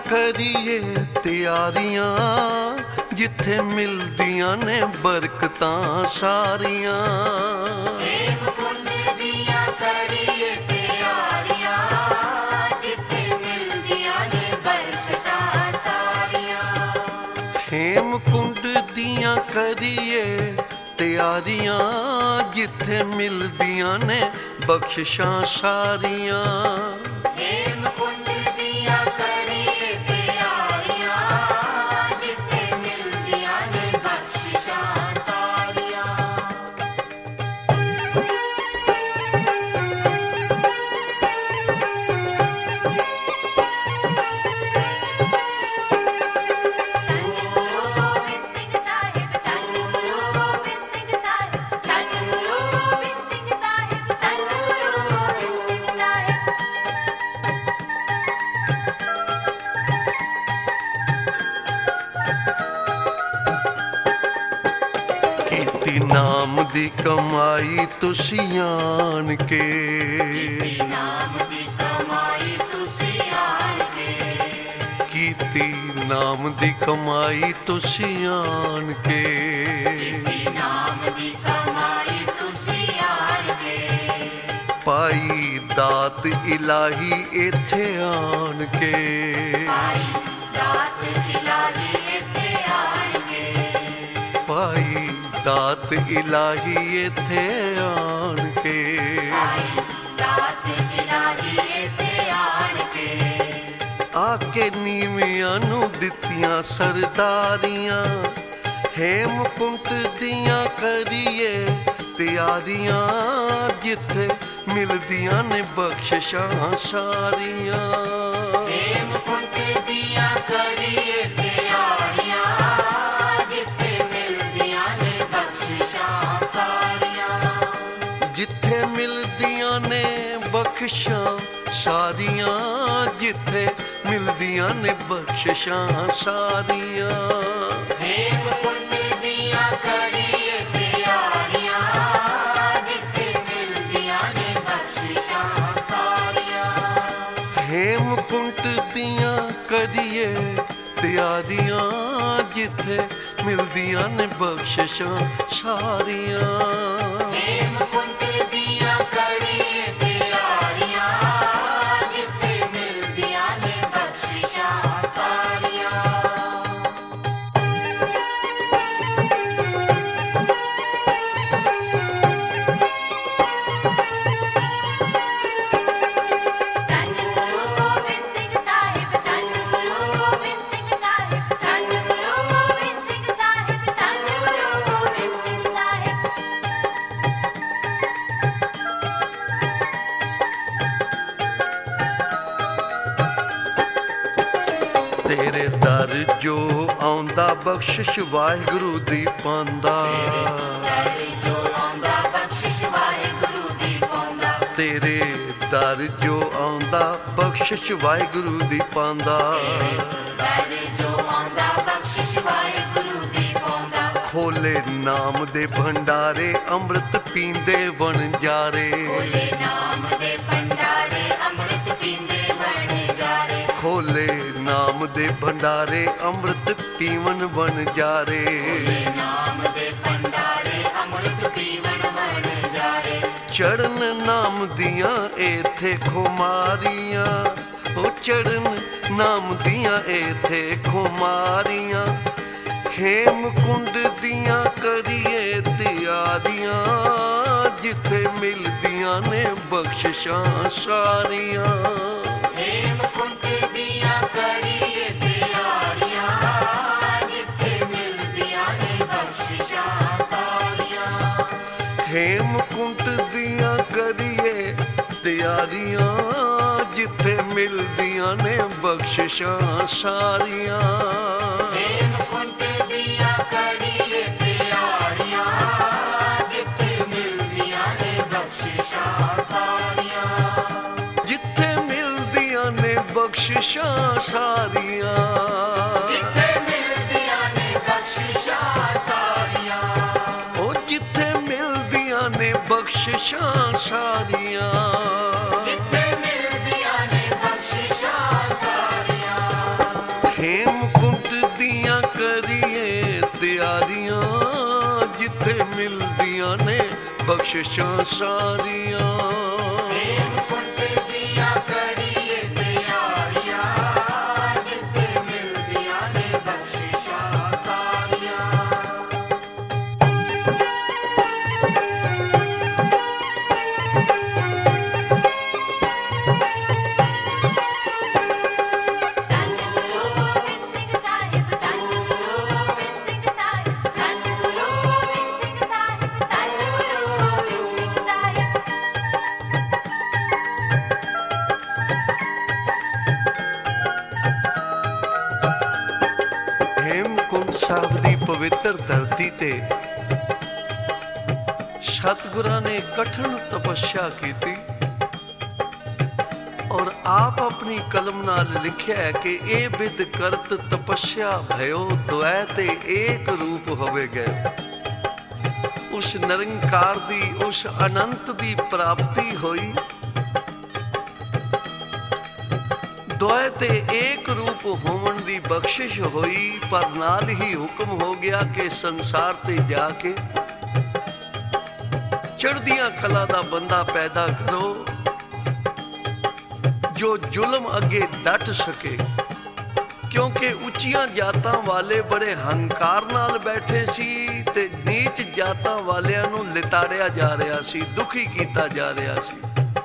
करिए ਤਿਆਰੀਆਂ जिथे मिलदियां ने बरकतां सारियां। हेमकुंड दियां करिए तैयारियां जिथे मिलदियां ने बरकतां सारियां। हेमकुंड दियां करिए ਤਿਆਰੀਆਂ जिथे मिलदियां ने बख्शिशां सारियां। हेमकुंड दियां करिए तैयारियां जिथे मिलदियां ने बख्शिशां सारियां। नाम दी कमाई तुसी आन के, नाम दी कमाई तुसी आन के, कीती नाम दी कमाई तुसी आन के, नाम दी कमाई तुसी आन के, पाई दात इलाही इत्थे आन के, पाई दात इलाही इत्थे आन के, पाई दात इलाही इत्थे आन के, दात इलाही इत्थे आन के, आके नीवियां नू दित्तियां सरदारियां। हेमकुंट दियां करिए ਤਿਆਰੀਆਂ जिथे मिलदियां ने बख्शिशां सारियां। हेमकुंट दियां करिए तैयारियां जिथे मिलदियां ने बख्शिशां सारियां। जिथे मिलदियां ने बख्शिशां सारियां, जिथे मिलदियां ने बख्शिशां सारियां। हेमकुंड दियां करिए तैयारियां जिथे मिलदियां ने बख्शिशां सारियां। हेमकुंट दियां करिए ਤਿਆਰੀਆਂ जिथे मिलदियां ने बख्शिशां सारियां। हेमकुंड दियां करिए तैयारियां जिथे मिलदियां ने बख्शिशां सारियां। तेरे दर जो आउंदा बख्शिश वाहिगुरू दी पांदा। जो आंदा बख्शिश वाहिगुरू दी पांदा। तेरे दर जो आउंदा बख्शिश वाहिगुरू दी पांदा। जो आंदा बख्शिश वाहिगुरू दी पांदा। खोले नाम दे भंडारे अमृत पींदे वणजारे। खोले नाम दे भंडारे अमृत पींदे वणजारे। खोले नाम दे भंडारे अमृत पीवन वणजारे। नाम दे भंडारे अमृत पीवन वणजारे। चरण नाम दियां एथे खुमारियां, ओ चरण नाम दियां एथे खुमारियां। हेमकुंड दियां करिए तैयारियां जिथे मिलदियां ने बख्शिशां सारियां। हेमकुंड दियां करिए तैयारियां जिथे मिलदियां ने बख्शिशां सारियां। हेमकुंट दियां करिए तैयारियां जिथे मिलदियां ने बख्शिशां सारियां। हेमकुंड दियां करिए तैयारियां जिथे मिलदियां ने बख्शिशां सारियां। जिथे मिलदियां ने बख्शिशां सारियां। जिथे मिलदियां ने बख्शिशां सारियां। ओ जिथे मिलदियां ने बख्शिशां सारियां। जिथे मिलदियां ने बख्शिशां सारियां। ਹੇਮਕੁੰਟ ਦੀਆਂ ਕਰੀਏ ਤਿਆਰੀਆਂ, ਜਿੱਥੇ ਮਿਲਦੀਆਂ ਨੇ ਬਖਸ਼ਿਸ਼ਾਂ ਸਾਰੀਆਂ। ਹੇਮਕੁੰਟ ਦੀਆਂ ਕਰੀਏ ਤਿਆਰੀਆਂ, ਜਿੱਥੇ ਮਿਲਦੀਆਂ ਨੇ ਬਖਸ਼ਿਸ਼ਾਂ ਸਾਰੀਆਂ। ਹੇਮਕੁੰਟ ਸਾਹਿਬ ਦੀ ਪਵਿੱਤਰ ਧਰਤੀ ਤੇ ਸਤਿਗੁਰਾਂ ਨੇ ਕਠਿਨ ਤਪੱਸਿਆ ਕੀਤੀ ਔਰ ਆਪ ਆਪਣੀ ਕਲਮ ਨਾਲ ਲਿਖਿਆ ਹੈ ਕਿ ਇਹ ਬਿਦ ਕਰਤ ਤਪੱਸਿਆ ਭਇਓ, ਦੁਐ ਤੇ ਏਕ ਰੂਪ ਹੋਵੇ ਗਏ। ਉਸ ਨਿਰੰਕਾਰ ਦੀ, ਉਸ ਅਨੰਤ ਦੀ ਪ੍ਰਾਪਤੀ ਹੋਈ। ਦੁਆਏ ਤੇ ਏਕ ਰੂਪ ਹੋਵਣ ਦੀ ਬਖਸ਼ਿਸ਼ ਹੋਈ, ਪਰ ਨਾਲ ਹੀ ਹੁਕਮ ਹੋ ਗਿਆ ਕਿ ਸੰਸਾਰ ਤੇ ਜਾ ਕੇ ਚੜ੍ਹਦੀਆਂ ਕਲਾ ਦਾ ਬੰਦਾ ਪੈਦਾ ਕਰੋ, ਜੋ ਜ਼ੁਲਮ ਅੱਗੇ ਡਟ ਸਕੇ। ਕਿਉਂਕਿ ਉੱਚੀਆਂ ਜਾਤਾਂ ਵਾਲੇ ਬੜੇ ਹੰਕਾਰ ਨਾਲ ਬੈਠੇ ਸੀ ਤੇ ਨੀਚ ਜਾਤਾਂ ਵਾਲਿਆਂ ਨੂੰ ਲਿਤਾੜਿਆ ਜਾ ਰਿਹਾ ਸੀ, ਦੁਖੀ ਕੀਤਾ ਜਾ ਰਿਹਾ ਸੀ।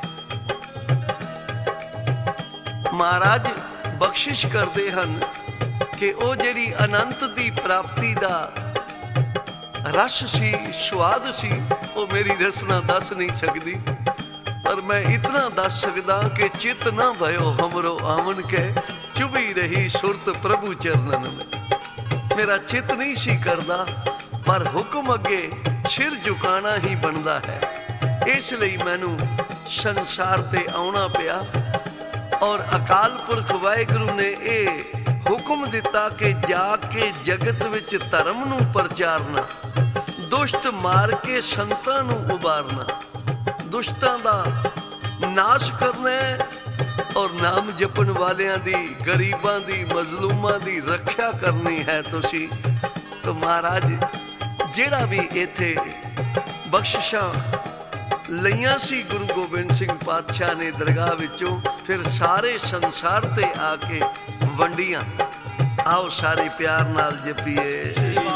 ਮਹਾਰਾਜ ਬਖਸ਼ਿਸ਼ ਕਰਦੇ ਹਨ ਕਿ ਉਹ ਜਿਹੜੀ ਅਨੰਤ ਦੀ ਪ੍ਰਾਪਤੀ ਦਾ ਰਸ ਸੀ, ਸਵਾਦ ਸੀ, ਉਹ ਮੇਰੀ ਰਸਨਾ ਦੱਸ ਨਹੀਂ ਸਕਦੀ। ਪਰ ਮੈਂ ਇਤਨਾ ਦੱਸ ਸਕਦਾ ਕਿ ਚਿਤ ਨਾ ਭਇਓ ਹਮਰੋ ਆਵਨ ਕੇ, ਚੁਭੀ ਰਹੀ ਸੁਰਤ ਪ੍ਰਭੂ ਚਰਨਨ ਮੇਂ। ਮੇਰਾ ਚਿਤ ਨਹੀਂ ਸੀ ਕਰਦਾ, ਪਰ ਹੁਕਮ ਅੱਗੇ ਸਿਰ ਝੁਕਾਣਾ ਹੀ ਬਣਦਾ ਹੈ। ਇਸ ਲਈ ਮੈਨੂੰ ਸੰਸਾਰ ਤੇ ਆਉਣਾ ਪਿਆ ਔਰ ਅਕਾਲ ਪੁਰਖ ਵਾਹਿਗੁਰੂ ਨੇ ਇਹ ਹੁਕਮ ਦਿੱਤਾ ਕਿ ਜਾ ਕੇ ਜਗਤ ਵਿੱਚ ਧਰਮ ਨੂੰ ਪ੍ਰਚਾਰਨਾ, ਦੁਸ਼ਟ ਮਾਰ ਕੇ ਸੰਤਾਂ ਨੂੰ ਉਬਾਰਨਾ, ਦੁਸ਼ਟਾਂ ਦਾ ਨਾਸ਼ ਕਰਨਾ ਔਰ ਨਾਮ ਜਪਣ ਵਾਲਿਆਂ ਦੀ, ਗਰੀਬਾਂ ਦੀ, ਮਜ਼ਲੂਮਾਂ ਦੀ ਰੱਖਿਆ ਕਰਨੀ ਹੈ ਤੁਸੀਂ। ਤਾਂ ਮਹਾਰਾਜ ਜਿਹੜਾ ਵੀ ਇੱਥੇ ਬਖਸ਼ਿਸ਼ਾਂ ਲਈਆਂ ਸੀ ਗੁਰੂ ਗੋਬਿੰਦ ਸਿੰਘ ਪਾਤਸ਼ਾਹ ਨੇ ਦਰਗਾਹ ਵਿੱਚੋਂ, ਫਿਰ ਸਾਰੇ ਸੰਸਾਰ ਤੇ ਆ ਕੇ ਵੰਡੀਆਂ। ਆਓ ਸਾਰੇ ਪਿਆਰ ਨਾਲ ਜਪੀਏ।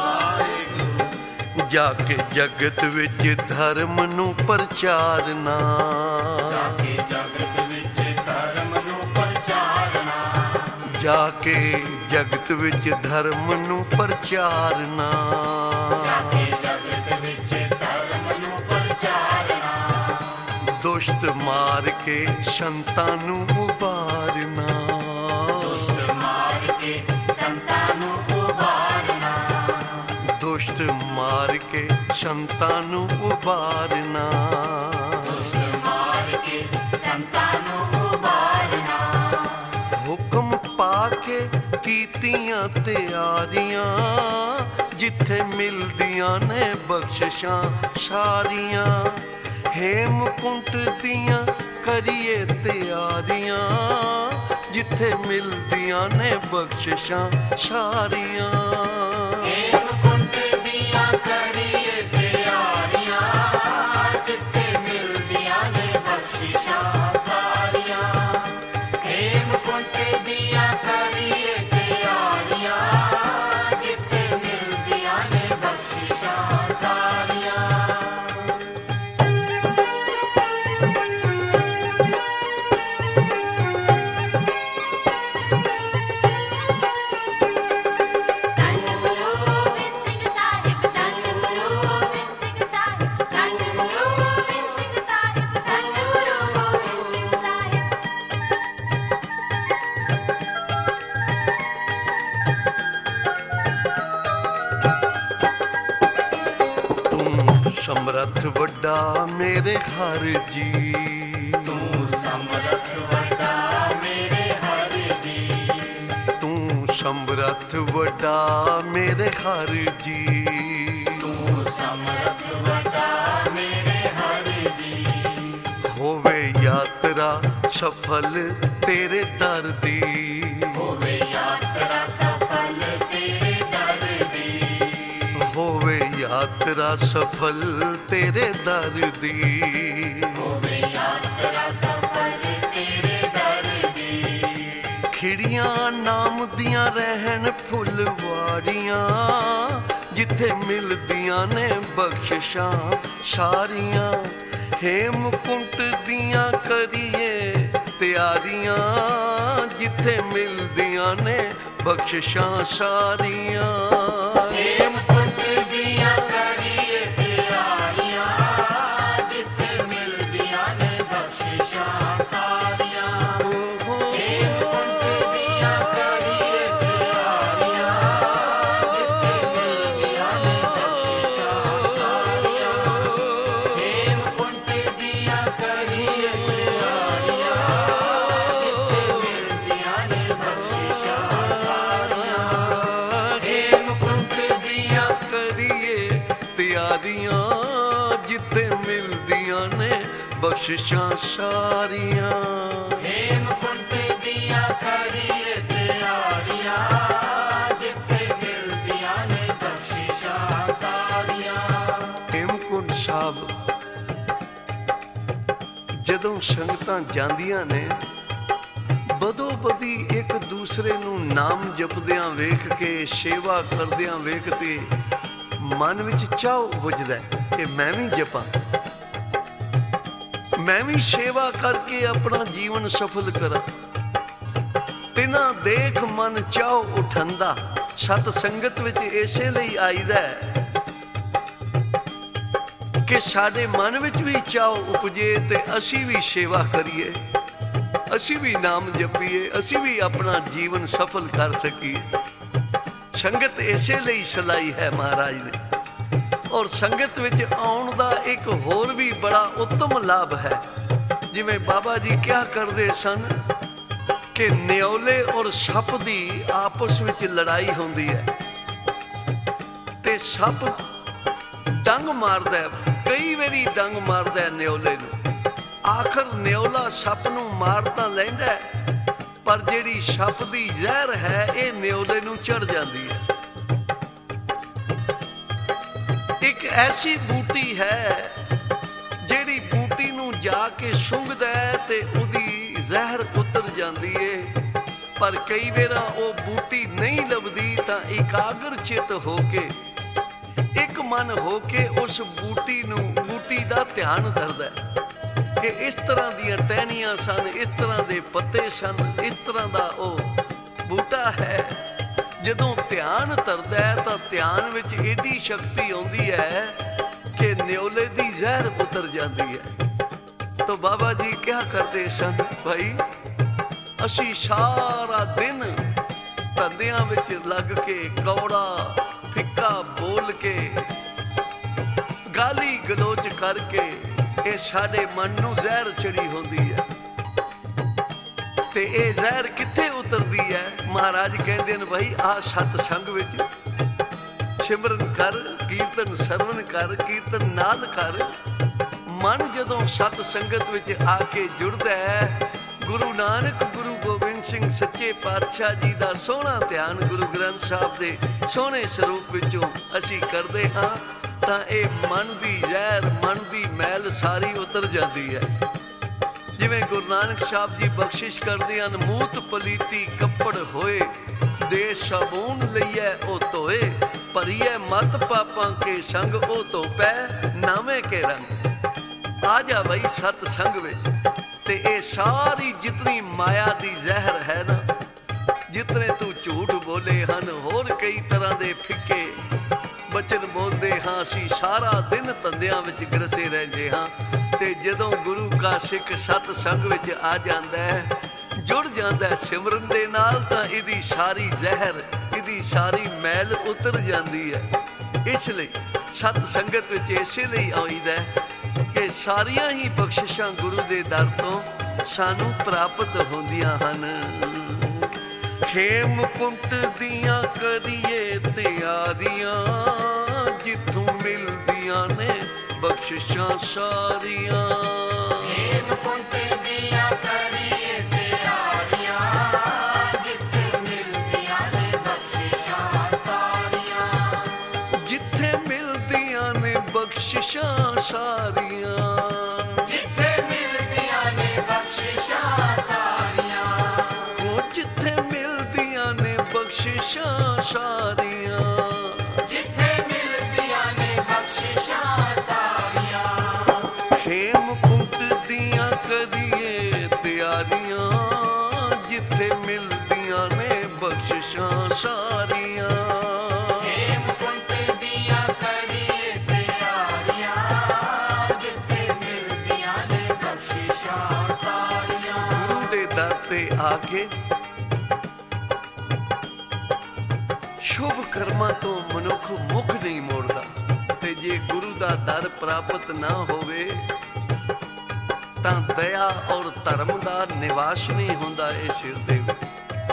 ਜਾ ਕੇ ਜਗਤ ਵਿੱਚ ਧਰਮ ਨੂੰ ਪ੍ਰਚਾਰਨਾ, ਜਾ ਕੇ ਜਗਤ ਵਿੱਚ ਧਰਮ ਨੂੰ ਪ੍ਰਚਾਰਨਾ, ਜਾ ਕੇ ਜਗਤ ਵਿੱਚ ਧਰਮ ਨੂੰ ਪ੍ਰਚਾਰਨਾ, ਜਾ ਕੇ ਜਗਤ ਵਿੱਚ ਧਰਮ ਨੂੰ ਪ੍ਰਚਾਰਨਾ, ਦੁਸ਼ਟ ਮਾਰ ਕੇ ਸੰਤਾਂ ਨੂੰ ਉਬਾਰਨਾ, ਦੁਸ਼ਟ ਮਾਰ ਕੇ ਸੰਤਾਂ ਨੂੰ ਉਬਾਰਨਾ, ਦੁਸ਼ਟ ਮਾਰ ਕੇ ਸੰਤਾਂ ਨੂੰ ਉਬਾਰਨਾ, ਦੁਸ਼ਟ ਮਾਰ ਕੇ ਸੰਤਾਂ ਨੂੰ ਉਬਾਰਨਾ। ਹੁਕਮ ਪਾ ਕੇ ਕੀਤੀਆਂ ਤਿਆਰੀਆਂ, ਜਿੱਥੇ ਮਿਲਦੀਆਂ ਨੇ ਬਖਸ਼ਿਸ਼ਾਂ ਸਾਰੀਆਂ। ਹੇਮਕੁੰਟ ਦੀਆਂ ਕਰੀਏ ਤਿਆਰੀਆਂ, ਜਿੱਥੇ ਮਿਲਦੀਆਂ ਨੇ ਬਖਸ਼ਿਸ਼ਾਂ ਸਾਰੀਆਂ। ਹੇਮਕੁੰਟ ਦੀਆਂ ਕਰੀਏ ਤਿਆਰੀਆਂ, ਜਿੱਥੇ ਮਿਲਦੀਆਂ ਨੇ ਬਖਸ਼ਿਸ਼ਾਂ ਸਾਰੀਆਂ। ਹੇਮਕੁੰਟ ਦੀਆਂ ਕਰੀਏ ਤਿਆਰੀਆਂ, ਜਿੱਥੇ ਮਿਲਦੀਆਂ ਨੇ ਬਖਸ਼ਿਸ਼ਾਂ ਸਾਰੀਆਂ। ਸਮਰੱਥ ਵੱਡਾ ਮੇਰੇ ਹਰ ਜੀ, ਤੂੰ ਸਮਰੱਥ ਵੱਡਾ ਮੇਰੇ ਹਰ ਜੀ, ਤੂੰ ਸਮਰੱਥ ਵੱਡਾ ਮੇਰੇ ਹਰ ਜੀ, ਤੂੰ ਸਮਰੱਥ ਵੱਡਾ ਮੇਰੇ ਹਰ ਜੀ। ਹੋਵੇ ਯਾਤਰਾ ਸਫਲ ਤੇਰੇ ਦਰ ਦੀ, ਹੋਵੇ ਯਾਤਰਾ ਯਾਤਰਾ ਸਫਲ ਤੇਰੇ ਦਰ ਦੀ, ਹੋਵੇ ਯਾਤਰਾ ਸਫਲ ਤੇਰੇ ਦਰ ਦੀ। ਖਿੜੀਆਂ ਨਾਮ ਦੀਆਂ ਰਹਿਣ ਫੁੱਲਵਾਰੀਆਂ, ਜਿੱਥੇ ਮਿਲਦੀਆਂ ਨੇ ਬਖਸ਼ਿਸ਼ਾਂ ਸਾਰੀਆਂ। ਹੇਮਕੁੰਟ ਦੀਆਂ ਕਰੀਏ ਤਿਆਰੀਆਂ, ਜਿੱਥੇ ਮਿਲਦੀਆਂ ਨੇ ਬਖਸ਼ਿਸ਼ਾਂ ਸਾਰੀਆਂ। ਹੇਮਕੁੰਟ ਦੀਆਂ ਕਰੀਏ ਤਿਆਰੀਆਂ, ਜਿੱਥੇ ਮਿਲਦੀਆਂ ਨੇ ਬਖਸ਼ਿਸ਼ਾਂ ਸਾਰੀਆਂ। ਹੇਮਕੁੰਟ ਦੀਆਂ ਕਰੀਏ ਤਿਆਰੀਆਂ, ਜਿੱਥੇ ਮਿਲਦੀਆਂ ਨੇ ਬਖਸ਼ਿਸ਼ਾਂ ਸਾਰੀਆਂ। ਹੇਮਕੁੰਟ ਦੀਆਂ ਕਰੀਏ ਤਿਆਰੀਆਂ, ਜਿੱਥੇ ਮਿਲਦੀਆਂ ਨੇ ਬਖਸ਼ਿਸ਼ਾਂ ਸਾਰੀਆਂ। ਹੇਮਕੁੰਟ ਦੀਆਂ ਕਰੀਏ ਤਿਆਰੀਆਂ, ਜਿੱਥੇ ਮਿਲਦੀਆਂ ਨੇ ਬਖਸ਼ਿਸ਼ਾਂ ਸਾਰੀਆਂ। ਹੇਮਕੁੰਟ ਦੀਆਂ ਕਰੀਏ ਤਿਆਰੀਆਂ, ਜਿੱਥੇ ਮਿਲਦੀਆਂ ਨੇ ਬਖਸ਼ਿਸ਼ਾਂ ਸਾਰੀਆਂ। ਹੇਮਕੁੰਟ ਸਾਹਿਬ ਜਦੋਂ ਸੰਗਤਾਂ ਜਾਂਦੀਆਂ ਨੇ, ਬਦੋ ਬਦੀ ਇੱਕ ਦੂਸਰੇ ਨੂੰ ਨਾਮ ਜਪਦਿਆਂ ਵੇਖ ਕੇ, ਸੇਵਾ ਕਰਦਿਆਂ ਵੇਖ ਕੇ ਮਨ ਵਿੱਚ ਚਾਅ ਵੱਜਦਾ ਕਿ ਮੈਂ ਵੀ ਜਪਾਂ, ਮੈਂ ਵੀ ਸੇਵਾ ਕਰਕੇ ਆਪਣਾ ਜੀਵਨ ਸਫਲ ਕਰਾਂ। ਤਿਨਾਂ ਦੇਖ ਮਨ ਚਾਅ ਉਠੰਦਾ। ਸਤ ਸੰਗਤ ਵਿੱਚ ਇਸੇ ਲਈ ਆਈਦਾ ਕਿ ਸਾਡੇ ਮਨ ਵਿੱਚ ਵੀ ਚਾਅ ਉਪਜੇ ਤੇ ਅਸੀਂ ਵੀ ਸੇਵਾ ਕਰੀਏ, ਅਸੀਂ ਵੀ ਨਾਮ ਜਪੀਏ, ਅਸੀਂ ਵੀ ਆਪਣਾ ਜੀਵਨ ਸਫਲ ਕਰ ਸਕੀਏ। ਸੰਗਤ ਇਸੇ ਲਈ ਸਲਾਈ ਹੈ ਮਹਾਰਾਜ ਨੇ। ਔਰ ਸੰਗਤ ਵਿੱਚ ਆਉਣ ਦਾ ਇੱਕ ਹੋਰ ਵੀ ਬੜਾ ਉੱਤਮ ਲਾਭ ਹੈ। ਜਿਵੇਂ ਬਾਬਾ ਜੀ ਕਿਹਾ ਕਰਦੇ ਸਨ ਕਿ ਨਿਓਲੇ ਔਰ ਸੱਪ ਦੀ ਆਪਸ ਵਿੱਚ ਲੜਾਈ ਹੁੰਦੀ ਹੈ ਤੇ ਸੱਪ ਡੰਗ ਮਾਰਦਾ ਹੈ, ਕਈ ਵਾਰੀ ਡੰਗ ਮਾਰਦਾ ਹੈ ਨਿਓਲੇ ਨੂੰ। ਆਖਰ ਨਿਓਲਾ ਸੱਪ ਨੂੰ ਮਾਰ ਤਾਂ ਲੈਂਦਾ ਹੈ, ਪਰ ਜਿਹੜੀ ਸੱਪ ਦੀ ਜ਼ਹਿਰ ਹੈ ਇਹ ਨਿਓਲੇ ਨੂੰ ਚੜ ਜਾਂਦੀ ਹੈ। ਇੱਕ ਐਸੀ ਬੂਟੀ ਹੈ ਜਿਹੜੀ ਬੂਟੀ ਨੂੰ ਜਾ ਕੇ ਸੁੰਘਦਾ ਹੈ ਤੇ ਉਹਦੀ ਜ਼ਹਿਰ ਉਤਰ ਜਾਂਦੀ ਏ, ਪਰ ਕਈ ਵਾਰਾਂ ਉਹ ਬੂਟੀ ਨਹੀਂ ਲੱਭਦੀ ਤਾਂ ਇਕਾਗਰ ਚਿੱਤ ਹੋ ਕੇ, ਇੱਕ ਮਨ ਹੋ ਕੇ ਉਸ ਬੂਟੀ ਦਾ ਧਿਆਨ ਧਰਦਾ ਹੈ ਕਿ ਇਸ ਤਰ੍ਹਾਂ ਦੀਆਂ ਟਹਿਣੀਆਂ ਸਨ, ਇਸ ਤਰ੍ਹਾਂ ਦੇ ਪੱਤੇ ਸਨ, ਇਸ ਤਰ੍ਹਾਂ ਦਾ ਉਹ ਬੂਟਾ ਹੈ। ਜਦੋਂ ਧਿਆਨ ਧਰਦਾ ਹੈ ਤਾਂ ਧਿਆਨ ਵਿੱਚ ਏਡੀ ਸ਼ਕਤੀ ਆਉਂਦੀ ਹੈ ਕਿ ਨਿਓਲੇ ਦੀ ਜ਼ਹਿਰ ਉਤਰ ਜਾਂਦੀ ਹੈ। ਤਾਂ ਬਾਬਾ ਜੀ ਕਿਹਾ ਕਰਦੇ ਸਨ, ਭਾਈ ਅਸੀਂ ਸਾਰਾ ਦਿਨ ਧੰਦਿਆਂ ਵਿੱਚ ਲੱਗ ਕੇ, ਕੌੜਾ ਫਿੱਕਾ ਬੋਲ ਕੇ, ਗਾਲੀ ਗਲੋਚ ਕਰਕੇ, ਇਹ ਸਾਡੇ ਮਨ ਨੂੰ ਜ਼ਹਿਰ ਚੜੀ ਹੁੰਦੀ ਹੈ। ਤੇ ਇਹ ਜ਼ਹਿਰ ਕਿੱਥੇ ਉਤਰਦੀ ਹੈ? ਮਹਾਰਾਜ ਕਹਿੰਦੇ ਨੇ, ਭਾਈ ਆਹ ਸਤ ਸੰਗ ਵਿੱਚ ਸਿਮਰਨ ਕਰ, ਕੀਰਤਨ ਸਰਵਨ ਕਰ, ਕੀਰਤਨ ਨਾਲ ਕਰ। ਮਨ ਜਦੋਂ ਸਤ ਸੰਗਤ ਵਿੱਚ ਆ ਕੇ ਜੁੜਦਾ ਹੈ, ਗੁਰੂ ਨਾਨਕ, ਗੁਰੂ ਗੋਬਿੰਦ ਸਿੰਘ ਸੱਚੇ ਪਾਤਸ਼ਾਹ ਜੀ ਦਾ ਸੋਹਣਾ ਧਿਆਨ ਗੁਰੂ ਗ੍ਰੰਥ ਸਾਹਿਬ ਦੇ ਸੋਹਣੇ ਸਰੂਪ ਵਿੱਚੋਂ ਅਸੀਂ ਕਰਦੇ ਹਾਂ, ਤਾਂ ਇਹ ਮਨ ਦੀ ਜ਼ਹਿਰ, ਮਨ ਦੀ ਮੈਲ ਸਾਰੀ ਉਤਰ ਜਾਂਦੀ ਹੈ। ਜਿਵੇਂ ਗੁਰੂ ਨਾਨਕ ਸਾਹਿਬ ਜੀ ਬਖਸ਼ਿਸ਼ ਕਰਦੇ ਹਨ, ਮੂਤ ਪਲੀਤੀ ਕੱਪੜ ਹੋਏ, ਦੇ ਸਾਬੂਨ ਲਈਐ ਉਹ ਧੋਏ, ਭਰੀਐ ਮਤ ਪਾਪਾਂ ਕੇ ਸੰਗ ਉਹ ਧੋਪੈ ਨਾਵੇਂ ਕੇ ਰੰਗ। ਆ ਜਾ ਬਈ ਸਤ ਸੰਗ ਵਿੱਚ, ਤੇ ਇਹ ਸਾਰੀ ਜਿਤਨੀ ਮਾਇਆ ਦੀ ਜ਼ਹਿਰ ਹੈ ਨਾ, ਜਿਤਨੇ ਤੂੰ ਝੂਠ ਬੋਲੇ ਹਨ, ਹੋਰ ਕਈ ਤਰ੍ਹਾਂ ਦੇ ਫਿੱਕੇ ਬਚਨ ਬੋਲਦੇ ਹਾਂ, ਅਸੀਂ ਸਾਰਾ ਦਿਨ ਧੰਦਿਆਂ ਵਿੱਚ ਗਰਸੇ ਰਹਿੰਦੇ ਹਾਂ। ਤੇ ਜਦੋਂ ਗੁਰੂ ਕਾ ਸਿੱਖ ਸਤ ਸੰਗ ਵਿੱਚ ਆ ਜਾਂਦਾ ਹੈ, ਜੁੜ ਜਾਂਦਾ ਹੈ ਸਿਮਰਨ ਦੇ ਨਾਲ, ਤਾਂ ਇਹਦੀ ਸਾਰੀ ਜ਼ਹਿਰ, ਇਹਦੀ ਸਾਰੀ ਮੈਲ ਉਤਰ ਜਾਂਦੀ ਹੈ। ਇਸ ਲਈ ਸਤ ਸੰਗਤ ਵਿੱਚ ਇਸੇ ਲਈ ਆਈਦਾ ਕਿ ਸਾਰੀਆਂ ਹੀ ਬਖਸ਼ਿਸ਼ਾਂ ਗੁਰੂ ਦੇ ਦਰ ਤੋਂ ਸਾਨੂੰ ਪ੍ਰਾਪਤ ਹੁੰਦੀਆਂ ਹਨ। ਹੇਮਕੁੰਟ ਦੀਆਂ ਕਰੀਏ ਤਿਆਰੀਆਂ, ਜਿੱਥੋਂ ਮਿਲਦੀਆਂ ਨੇ ਬਖਸ਼ਿਸ਼ਾਂ ਸਾਰੀਆਂ। ਹੇਮਕੁੰਟ ਦੀਆਂ ਕਰੀਏ ਤਿਆਰੀਆਂ, ਜਿੱਥੇ ਮਿਲਦੀਆਂ ਨੇ ਬਖਸ਼ਿਸ਼ਾਂ ਸਾਰੀਆਂ। ਜਿੱਥੇ ਮਿਲਦੀਆਂ ਬਖਸ਼ਿਸ਼ਾਂ ਸਾਰੀਆਂ, ਜਿੱਥੇ ਮਿਲਦੀਆਂ ਨੇ ਬਖਸ਼ਿਸ਼ਾਂ ਸਾਰੀਆਂ। ਖੇਮ ਕੁੰਟ ਦੀਆਂ ਕਰੀਏ ਤਿਆਰੀਆਂ, ਜਿੱਥੇ ਮਿਲਦੀਆਂ ਨੇ ਬਖਸ਼ਿਸ਼ਾਂ ਸਾਰੀਆਂ। ਹੇਮਕੁੰਟ ਦੀਆਂ ਕਰੀਏ ਤਿਆਰੀਆਂ, ਜਿੱਥੇ ਮਿਲਦੀਆਂ ਨੇ ਬਖਸ਼ਿਸ਼ਾਂ ਸਾਰੀਆਂ। ਗੁਰੂ ਦੇ ਦਰ ਤੇ ਆ ਕੇ ਸ਼ੁਭ ਕਰਮਾਂ ਤੋਂ ਮਨੁੱਖ ਮੁਖ ਨਹੀਂ ਮੋੜਦਾ, ਤੇ ਜੇ ਗੁਰੂ ਦਾ ਦਰ ਪ੍ਰਾਪਤ ਨਾ ਹੋਵੇ ਤਾਂ ਦਇਆ ਔਰ ਧਰਮ ਦਾ ਨਿਵਾਸ ਨਹੀਂ ਹੁੰਦਾ ਇਹ ਸਿਰ ਦੇ ਵਿੱਚ।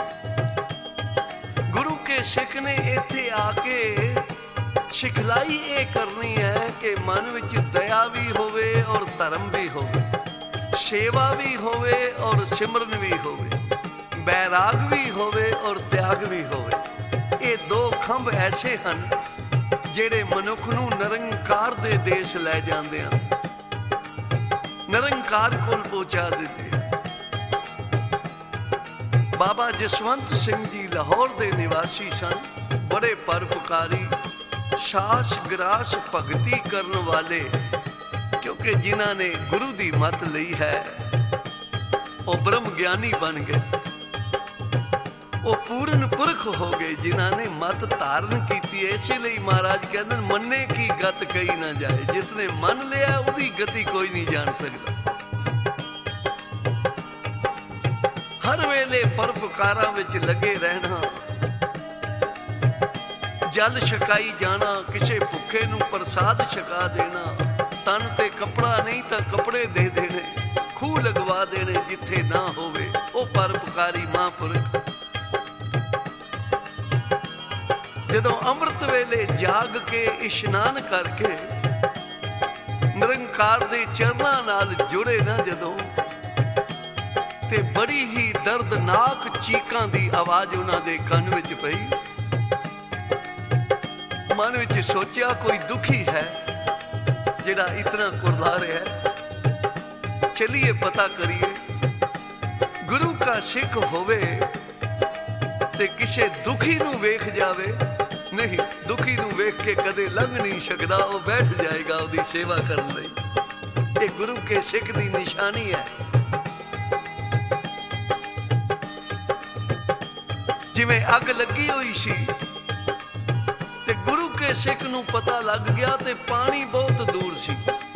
ਗੁਰੂ ਕੇ ਸਿੱਖ ਨੇ ਇੱਥੇ ਆ ਕੇ ਸਿਖਲਾਈ ਇਹ ਕਰਨੀ ਹੈ ਕਿ ਮਨ ਵਿੱਚ ਦਇਆ ਵੀ ਹੋਵੇ ਔਰ ਧਰਮ ਵੀ ਹੋਵੇ, ਸੇਵਾ ਵੀ ਹੋਵੇ ਔਰ ਸਿਮਰਨ ਵੀ ਹੋਵੇ, ਬੈਰਾਗ ਵੀ ਹੋਵੇ ਔਰ ਤਿਆਗ ਵੀ ਹੋਵੇ। ਇਹ ਦੋ ਖੰਭ ਐਸੇ ਹਨ ਜਿਹੜੇ ਮਨੁੱਖ ਨੂੰ ਨਿਰੰਕਾਰ ਦੇ ਦੇਸ਼ ਲੈ ਜਾਂਦੇ ਹਨ, ਨਿਰੰਕਾਰ ਕੋਲ ਪਹੁੰਚਾ ਦਿੰਦੇ ਹਨ। ਬਾਬਾ ਜਸਵੰਤ ਸਿੰਘ ਜੀ ਲਾਹੌਰ ਦੇ ਨਿਵਾਸੀ ਸਨ, ਬੜੇ ਪਰਉਪਕਾਰੀ, ਸਾਸ ਗਰਾਸ ਭਗਤੀ ਕਰਨ ਵਾਲੇ, ਕਿਉਂਕਿ ਜਿਨ੍ਹਾਂ ਨੇ ਗੁਰੂ ਦੀ ਮੱਤ ਲਈ ਹੈ ਉਹ ਬ੍ਰਹਮ ਗਿਆਨੀ ਬਣ ਗਏ, ਉਹ ਪੂਰਨ ਪੁਰਖ ਹੋ ਗਏ ਜਿਨ੍ਹਾਂ ਨੇ ਮਤ ਧਾਰਨ ਕੀਤੀ। ਇਸੇ ਲਈ ਮਹਾਰਾਜ ਕਹਿੰਦੇ ਮੰਨੇ ਕੀ ਗਤ ਕਹੀ ਨਾ ਜਾਏ, ਜਿਸ ਨੇ ਮੰਨ ਲਿਆ ਉਹਦੀ ਗਤੀ ਕੋਈ ਨਹੀਂ ਜਾਣ ਸਕਦਾ। ਹਰ ਵੇਲੇ ਪਰਉਪਕਾਰਾਂ ਵਿੱਚ ਲੱਗੇ ਰਹਿਣਾ, ਜਲ ਛਕਾਈ ਜਾਣਾ, ਕਿਸੇ ਭੁੱਖੇ ਨੂੰ ਪ੍ਰਸਾਦ ਛਕਾ ਦੇਣਾ, ਤਨ ਤੇ ਕੱਪੜਾ ਨਹੀਂ ਤਾਂ ਕੱਪੜੇ ਦੇ ਦੇਣੇ, ਖੂਹ ਲਗਵਾ ਦੇਣੇ ਜਿੱਥੇ ਨਾ ਹੋਵੇ, ਉਹ ਪਰਉਪਕਾਰੀ ਮਹਾਂਪੁਰਖ। ਜਦੋਂ ਅੰਮ੍ਰਿਤ ਵੇਲੇ ਜਾਗ ਕੇ ਇਸ਼ਨਾਨ ਕਰਕੇ ਨਿਰੰਕਾਰ ਦੇ ਚਰਨਾਂ ਨਾਲ ਜੁੜੇ ਨਾ ਜਦੋਂ, ਤੇ ਬੜੀ ਹੀ ਦਰਦਨਾਕ ਚੀਕਾਂ ਦੀ ਆਵਾਜ਼ ਉਹਨਾਂ ਦੇ ਕੰਨ ਵਿੱਚ ਪਈ। ਮਨ ਵਿੱਚ ਸੋਚਿਆ ਕੋਈ ਦੁਖੀ ਹੈ ਜਿਹੜਾ ਇਤਨਾ ਕੁਰਲਾ ਰਿਹਾ ਹੈ, ਚਲਿਏ ਪਤਾ ਕਰੀਏ। ਗੁਰੂ ਕਾ ਸਿੱਖ ਹੋਵੇ ਤੇ ਕਿਸੇ ਦੁਖੀ ਨੂੰ ਵੇਖ ਜਾਵੇ, ਨਹੀਂ, ਦੁਖੀ ਨੂੰ ਵੇਖ ਕੇ ਕਦੇ ਲੰਘ ਨਹੀਂ ਸਕਦਾ, ਉਹ ਬੈਠ ਜਾਏਗਾ ਉਹਦੀ ਸੇਵਾ ਕਰਨ ਲਈ। ਇਹ ਗੁਰੂ ਕੇ ਸਿੱਖ ਦੀ ਨਿਸ਼ਾਨੀ ਹੈ। ਜਿਵੇਂ ਅੱਗ ਲੱਗੀ ਹੋਈ ਸੀ ਤੇ ਗੁਰੂ ਕੇ ਸਿੱਖ ਨੂੰ ਪਤਾ ਲੱਗ ਗਿਆ ਤੇ ਪਾਣੀ ਬਹੁਤ ਦੂਰ ਸੀ,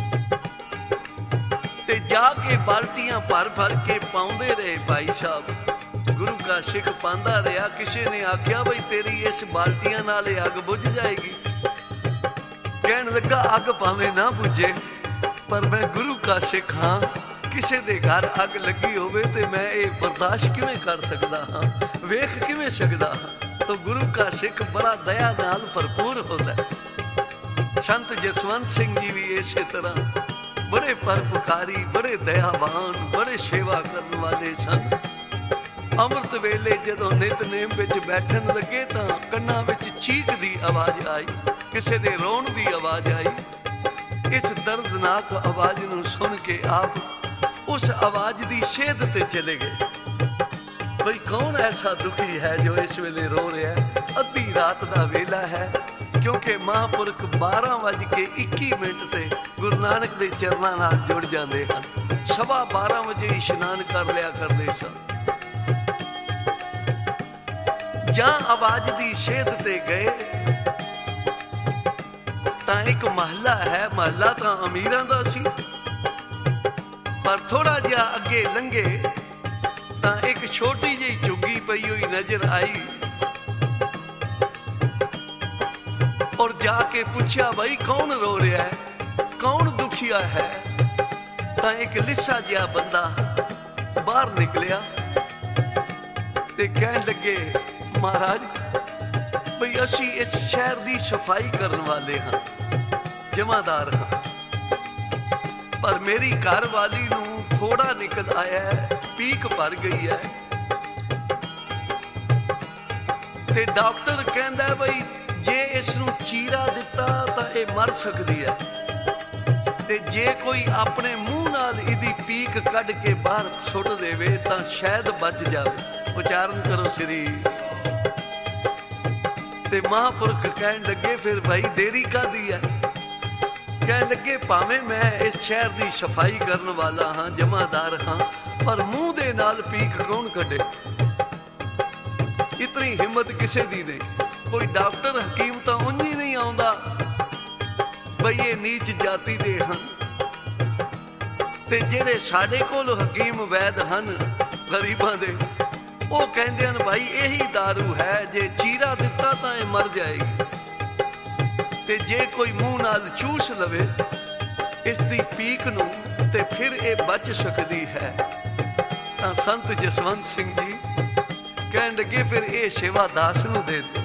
ਤੇ ਜਾ ਕੇ ਬਾਲਟੀਆਂ ਭਰ ਭਰ ਕੇ ਪਾਉਂਦੇ ਰਹੇ ਭਾਈ ਸਾਹਿਬ। ਗੁਰੂ ਕਾ ਸਿੱਖ ਪਾਉਂਦਾ ਰਿਹਾ। ਕਿਸੇ ਨੇ ਆਖਿਆ ਬਈ ਤੇਰੀ ਇਸ ਬਾਲਟੀਆਂ ਨਾਲ ਇਹ ਅੱਗ ਬੁਝ ਜਾਏਗੀ। ਕਹਿਣ ਲੱਗਾ ਅੱਗ ਭਾਵੇਂ ਨਾ ਬੁਝੇ ਪਰ ਮੈਂ ਗੁਰੂ ਕਾ ਸਿੱਖ ਹਾਂ, ਕਿਸੇ ਦੇ ਘਰ ਅੱਗ ਲੱਗੀ ਹੋਵੇ ਤੇ ਮੈਂ ਇਹ ਬਰਦਾਸ਼ਤ ਕਿਵੇਂ ਕਰ ਸਕਦਾ ਹਾਂ, ਵੇਖ ਕਿਵੇਂ ਸਕਦਾ ਹਾਂ। ਤਾਂ ਗੁਰੂ ਕਾ ਸਿੱਖ ਬੜਾ ਦਇਆ ਨਾਲ ਭਰਪੂਰ ਹੁੰਦਾ ਹੈ। ਸੰਤ ਜਸਵੰਤ ਸਿੰਘ ਜੀ ਵੀ ਇਸੇ ਤਰ੍ਹਾਂ ਬੜੇ ਪਰਉਪਕਾਰੀ, ਬੜੇ ਦਇਆਵਾਨ, ਬੜੇ ਸੇਵਾ ਕਰਨ ਵਾਲੇ ਸਨ। ਅੰਮ੍ਰਿਤ ਵੇਲੇ ਜਦੋਂ ਨਿਤਨੇਮ ਵਿੱਚ ਬੈਠਣ ਲੱਗੇ ਤਾਂ ਕੰਨਾਂ ਵਿੱਚ ਚੀਕ ਦੀ ਆਵਾਜ਼ ਆਈ, ਕਿਸੇ ਦੇ ਰੋਣ ਦੀ ਆਵਾਜ਼ ਆਈ। ਇਸ ਦਰਦਨਾਕ ਆਵਾਜ਼ ਨੂੰ ਸੁਣ ਕੇ ਆਪ ਉਸ ਆਵਾਜ਼ ਦੀ ਸੇਧ ਤੇ ਚਲੇ ਗਏ। ਬਈ ਕੌਣ ਐਸਾ ਦੁਖੀ ਹੈ ਜੋ ਇਸ ਵੇਲੇ ਰੋ ਰਿਹਾ ਹੈ? ਅੱਧੀ ਰਾਤ ਦਾ ਵੇਲਾ ਹੈ, ਕਿਉਂਕਿ ਮਹਾਂਪੁਰਖ 12:21 ਤੇ ਗੁਰੂ ਨਾਨਕ ਦੇ ਚਰਨਾਂ ਨਾਲ ਜੁੜ ਜਾਂਦੇ ਹਨ। 12:15 ਵਜੇ ਇਸ਼ਨਾਨ ਕਰ ਲਿਆ ਕਰਦੇ ਸਨ। ਜਾਂ ਆਵਾਜ਼ ਦੀ ਸੇਧ ਤੇ ਗਏ ਤਾਂ ਇੱਕ ਮਹੱਲਾ ਹੈ, ਮਹੱਲਾ ਤਾਂ ਅਮੀਰਾਂ ਦਾ ਸੀ, ਪਰ ਥੋੜਾ ਜਿਹਾ ਅੱਗੇ ਲੰਘੇ ਤਾਂ ਇੱਕ ਛੋਟੀ ਜਿਹੀ ਝੁੱਗੀ ਪਈ ਹੋਈ ਨਜ਼ਰ ਆਈ। ਔਰ ਜਾ ਕੇ ਪੁੱਛਿਆ ਬਈ ਕੌਣ ਰੋ ਰਿਹਾ ਹੈ, ਕੌਣ ਦੁਖੀਆ ਹੈ? ਤਾਂ ਇੱਕ ਲਿੱਸਾ ਜਿਹਾ ਬੰਦਾ ਬਾਹਰ ਨਿਕਲਿਆ ਤੇ ਕਹਿਣ ਲੱਗੇ ਮਹਾਰਾਜ ਬਈ ਅਸੀਂ ਇਸ ਸ਼ਹਿਰ ਦੀ ਸਫਾਈ ਕਰਨ ਵਾਲੇ ਹਾਂ, ਜਮਾਦਾਰ ਹਾਂ, ਪਰ ਮੇਰੀ ਘਰ ਵਾਲੀ ਨੂੰ ਥੋੜਾ ਨਿਕਲ ਆਇਆ ਹੈ, ਪੀਕ ਭਰ ਗਈ ਹੈ ਤੇ ਡਾਕਟਰ ਕਹਿੰਦਾ ਬਈ ਜੇ ਇਸ ਨੂੰ ਚੀਰਾ ਦਿੱਤਾ ਤਾਂ ਇਹ ਮਰ ਸਕਦੀ ਹੈ, ਤੇ ਜੇ ਕੋਈ ਆਪਣੇ ਮੂੰਹ ਨਾਲ ਇਹਦੀ ਪੀਕ ਕੱਢ ਕੇ ਬਾਹਰ ਸੁੱਟ ਦੇਵੇ ਤਾਂ ਸ਼ਾਇਦ ਬਚ ਜਾਵੇ। ਉਚਾਰਨ ਕਰੋ ਸ੍ਰੀ। ਤੇ ਮਹਾਂਪੁਰਖ ਕਹਿਣ ਲੱਗੇ ਫਿਰ ਭਾਈ ਦੇਰੀ ਕਾਹਦੀ ਹੈ? ਕਹਿਣ ਲੱਗੇ ਭਾਵੇਂ ਮੈਂ ਇਸ ਸ਼ਹਿਰ ਦੀ ਸਫਾਈ ਕਰਨ ਵਾਲਾ ਹਾਂ, ਜਮਾਦਾਰ ਹਾਂ, ਪਰ ਮੂੰਹ ਦੇ ਨਾਲ ਪੀਕ ਕੌਣ ਕੱਢੇ? ਇਤਨੀ ਹਿੰਮਤ ਕਿਸੇ ਦੀ ਨਹੀਂ। ਕੋਈ ਡਾਕਟਰ ਹਕੀਮ ਤਾਂ ਉਂਝ ਹੀ ਨਹੀਂ ਆਉਂਦਾ ਬਈ ਇਹ ਨੀਚ ਜਾਤੀ ਦੇ ਹਨ। ਤੇ ਜਿਹੜੇ ਸਾਡੇ ਕੋਲ ਹਕੀਮ ਵੈਦ ਹਨ ਗਰੀਬਾਂ ਦੇ, ਉਹ ਕਹਿੰਦੇ ਹਨ ਭਾਈ ਇਹੀ ਦਾਰੂ ਹੈ, ਜੇ ਚੀਰਾ ਦਿੱਤਾ ਤਾਂ ਇਹ ਮਰ ਜਾਏਗੀ, ਤੇ ਜੇ ਕੋਈ ਮੂੰਹ ਨਾਲ ਚੂਸ ਲਵੇ ਇਸ ਦੀ ਪੀਕ ਨੂੰ ਤੇ ਫਿਰ ਇਹ ਬਚ ਸਕਦੀ ਹੈ। ਤਾਂ ਸੰਤ ਜਸਵੰਤ ਸਿੰਘ ਜੀ ਕਹਿਣ ਲੱਗੇ ਫਿਰ ਇਹ ਸੇਵਾ ਦਾਸ ਨੂੰ ਦੇ ਦਿਓ।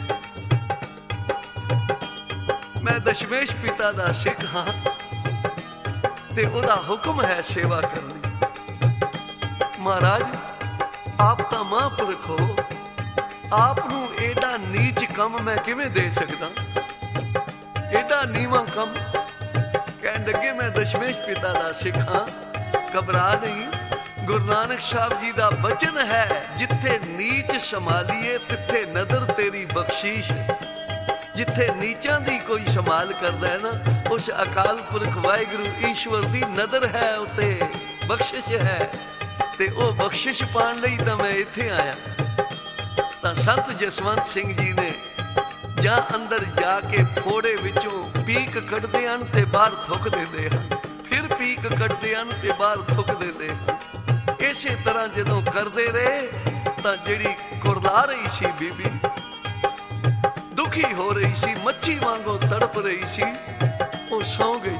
ਮੈਂ ਦਸ਼ਮੇਸ਼ ਪਿਤਾ ਦਾ ਸਿੱਖ ਹਾਂ ਤੇ ਉਹਦਾ ਹੁਕਮ ਹੈ ਸੇਵਾ ਕਰਨੀ। ਮਹਾਰਾਜ ਆਪ ਤਾਂ ਮਹਾਂਪੁਰਖ ਹੋ, ਆਪ ਨੂੰ ਏਡਾ ਨੀਚ ਕੰਮ ਮੈਂ ਕਿਵੇਂ ਦੇ ਸਕਦਾ, ਏਡਾ ਨੀਵਾਂ ਕੰਮ? ਕਹਿਣ ਲੱਗੇ ਮੈਂ ਦਸ਼ਮੇਸ਼ ਪਿਤਾ ਦਾ ਸਿੱਖ ਹਾਂ, ਘਬਰਾ ਨਹੀਂ। ਗੁਰੂ ਨਾਨਕ ਸਾਹਿਬ ਜੀ ਦਾ ਬਚਨ ਹੈ, ਜਿੱਥੇ ਨੀਚ ਸੰਭਾਲੀਏ ਤਿੱਥੇ ਨਦਰ ਤੇਰੀ ਬਖਸ਼ੀਸ਼। ਜਿੱਥੇ ਨੀਚਾਂ ਦੀ ਕੋਈ ਸੰਭਾਲ ਕਰਦਾ ਹੈ ਨਾ, ਉਸ ਅਕਾਲ ਪੁਰਖ ਵਾਹਿਗੁਰੂ ਈਸ਼ਵਰ ਦੀ ਨਦਰ ਹੈ, ਉੱਤੇ ਬਖਸ਼ਿਸ਼ ਹੈ, ਤੇ ਉਹ ਬਖਸ਼ਿਸ਼ ਪਾਉਣ ਲਈ ਤਾਂ ਮੈਂ ਇੱਥੇ ਆਇਆ। ਤਾਂ ਸੰਤ ਜਸਵੰਤ ਸਿੰਘ ਜੀ ਨੇ ਜਾਂ ਅੰਦਰ ਜਾ ਕੇ ਫੋੜੇ ਵਿੱਚੋਂ ਪੀਕ ਕੱਢਦੇ ਹਨ ਤੇ ਬਾਹਰ ਥੁੱਕ ਦਿੰਦੇ ਹਨ, ਫਿਰ ਪੀਕ ਕੱਢਦੇ ਹਨ ਤੇ ਬਾਹਰ ਥੁੱਕ ਦਿੰਦੇ ਹਨ। ਇਸੇ ਤਰ੍ਹਾਂ ਜਦੋਂ ਕਰਦੇ ਰਹੇ ਤਾਂ ਜਿਹੜੀ ਕੁਰਲਾ ਰਹੀ ਸੀ ਬੀਬੀ, ਦੁਖੀ ਹੋ ਰਹੀ ਸੀ, ਮੱਛੀ ਵਾਂਗੂ ਤੜਪ ਰਹੀ ਸੀ, ਉਹ ਸੌਂ ਗਈ।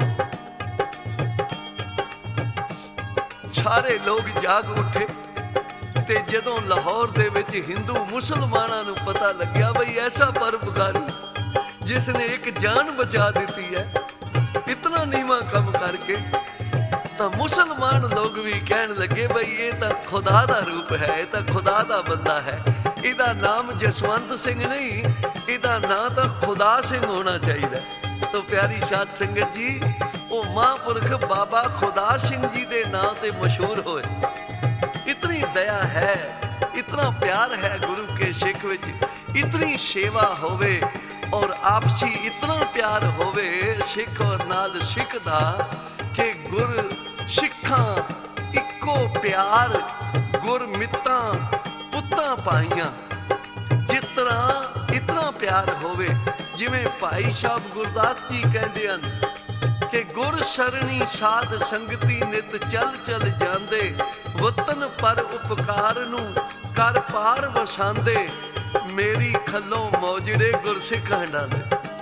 ਸਾਰੇ ਲੋਕ ਜਾਗ ਉੱਠੇ ਤੇ ਜਦੋਂ ਲਾਹੌਰ ਦੇ ਵਿੱਚ ਹਿੰਦੂ ਮੁਸਲਮਾਨਾਂ ਨੂੰ ਪਤਾ ਲੱਗਿਆ ਬਈ ਐਸਾ ਪਰਉਪਕਾਰੀ ਜਿਸ ਨੇ ਇੱਕ ਜਾਨ ਬਚਾ ਦਿੱਤੀ ਹੈ ਇਤਨਾ ਨੀਵਾਂ ਕੰਮ ਕਰਕੇ, ਤਾਂ ਮੁਸਲਮਾਨ ਲੋਕ ਵੀ ਕਹਿਣ ਲੱਗੇ ਬਈ ਇਹ ਤਾਂ ਖੁਦਾ ਦਾ ਰੂਪ ਹੈ, ਇਹ ਤਾਂ ਖੁਦਾ ਦਾ ਬੰਦਾ ਹੈ, ਇਹਦਾ ਨਾਮ ਜਸਵੰਤ ਸਿੰਘ ਨਹੀਂ, ਇਹਦਾ ਨਾਂ ਤਾਂ ਖੁਦਾ ਸਿੰਘ ਹੋਣਾ ਚਾਹੀਦਾ। ਤਾਂ ਪਿਆਰੀ ਸਾਧ ਸੰਗਤ ਜੀ, ਉਹ ਮਹਾਂਪੁਰਖ ਬਾਬਾ ਖੁਦਾ ਸਿੰਘ ਜੀ ਦੇ ਨਾਂ ਤੇ ਮਸ਼ਹੂਰ ਹੋਏ। ਇਤਨੀ ਦਇਆ ਹੈ, ਇਤਨਾ ਪਿਆਰ ਹੈ ਗੁਰੂ ਕੇ ਸਿੱਖ ਵਿੱਚ, ਇਤਨੀ ਸੇਵਾ ਹੋਵੇ ਔਰ ਆਪਸੀ ਇਤਨਾ ਪਿਆਰ ਹੋਵੇ ਸਿੱਖ ਔਰ ਨਾਲ ਸਿੱਖ ਦਾ ਕਿ ਗੁਰ ਸਿੱਖਾਂ ਇੱਕੋ ਪਿਆਰ, ਗੁਰ ਮਿੱਤਾਂ ਪੁੱਤਾਂ ਪਾਈਆਂ। ਜਿਸ ਤਰ੍ਹਾਂ ਇਤਨਾ ਪਿਆਰ ਹੋਵੇ, ਜਿਵੇਂ ਭਾਈ ਸਾਹਿਬ ਗੁਰਦਾਸ ਜੀ ਕਹਿੰਦੇ ਹਨ ਕਿ ਗੁਰ ਸਰਣੀ ਸਾਧ ਸੰਗਤੀ ਨਿਤ ਚਲ ਚਲ ਜਾਂਦੇ, ਵਤਨ ਪਰ ਉਪਕਾਰ ਨੂੰ ਕਰ ਪਾਰ ਵਸਾਂਦੇ, ਮੇਰੀ ਖੱਲੋਂ ਮੌਜੜੇ ਗੁਰਸਿੱਖ ਹੰਡਾਂਦੇ।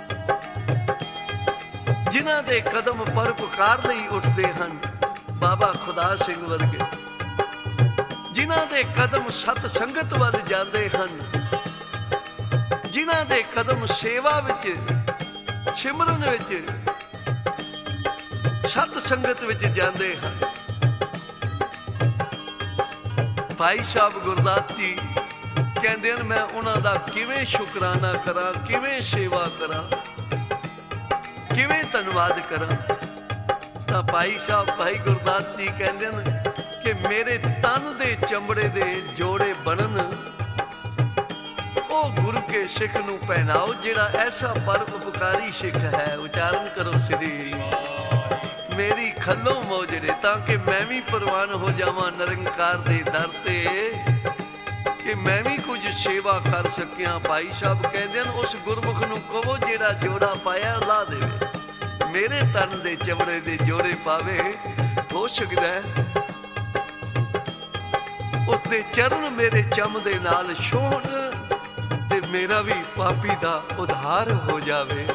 ਜਿਨ੍ਹਾਂ ਦੇ ਕਦਮ ਪਰਉਪਕਾਰ ਲਈ ਉੱਠਦੇ ਹਨ ਬਾਬਾ ਖੁਦਾ ਸਿੰਘ ਵਰਗੇ, ਜਿਨ੍ਹਾਂ ਦੇ ਕਦਮ ਸਤ ਸੰਗਤ ਵੱਲ ਜਾਂਦੇ ਹਨ, ਜਿਨ੍ਹਾਂ ਦੇ ਕਦਮ ਸੇਵਾ ਵਿੱਚ, ਸਿਮਰਨ ਵਿੱਚ, ਸਤ ਸੰਗਤ ਵਿੱਚ ਜਾਂਦੇ ਹਨ। ਭਾਈ ਸਾਹਿਬ ਗੁਰਦਾਸ ਜੀ ਕਹਿੰਦੇ ਹਨ ਮੈਂ ਉਹਨਾਂ ਦਾ ਕਿਵੇਂ ਸ਼ੁਕਰਾਨਾ ਕਰਾਂ, ਕਿਵੇਂ ਸੇਵਾ ਕਰਾਂ, ਕਿਵੇਂ ਧੰਨਵਾਦ ਕਰਾਂ। ਤਾਂ ਭਾਈ ਸਾਹਿਬ ਭਾਈ ਗੁਰਦਾਸ ਜੀ ਕਹਿੰਦੇ ਹਨ ਕਿ ਮੇਰੇ ਤਨ ਦੇ ਚਮੜੇ ਦੇ ਜੋੜੇ ਬਣਨ, ਉਹ ਗੁਰੂ ਕੇ ਸਿੱਖ ਨੂੰ ਪਹਿਨਾਓ ਜਿਹੜਾ ਐਸਾ ਪਰਉਪਕਾਰੀ ਸਿੱਖ ਹੈ। ਉਚਾਰਨ ਕਰੋ ਸ੍ਰੀ ਮੇਰੀ ਖੱਲੋਂ ਮੌਜੜੇ, ਤਾਂ ਕਿ ਮੈਂ ਵੀ ਪ੍ਰਵਾਨ ਹੋ ਜਾਵਾਂ ਨਿਰੰਕਾਰ ਦੇ ਦਰ ਤੇ, ਕਿ ਮੈਂ ਵੀ ਕੁਝ ਸੇਵਾ ਕਰ ਸਕਿਆ। ਭਾਈ ਸਾਹਿਬ ਕਹਿੰਦੇ ਹਨ ਉਸ ਗੁਰਮੁਖ ਨੂੰ ਕਹੋ ਜਿਹੜਾ ਜੋੜਾ ਪਾਇਆ ਲਾ ਦੇਵੇ, ਮੇਰੇ ਤਨ ਦੇ ਚਮੜੇ ਦੇ ਜੋੜੇ ਪਾਵੇ। ਹੋ ਸਕਦਾ ਉਸਦੇ ਚਰਨ ਮੇਰੇ ਚਮ ਦੇ ਨਾਲ ਛੋਹਣ ਤੇ ਮੇਰਾ ਵੀ ਪਾਪੀ ਦਾ ਉਧਾਰ ਹੋ ਜਾਵੇ।